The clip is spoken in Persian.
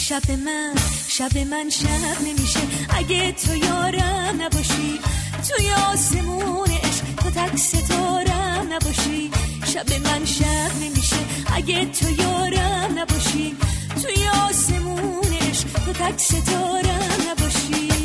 شب من شب نمیشه اگه تو یارم نباشی، توی آسمون عشق تو تک ستارم نباشی. شب من شب نمیشه اگه تو یارم نباشی، توی آسمون عشق تو تک ستارم نباشی.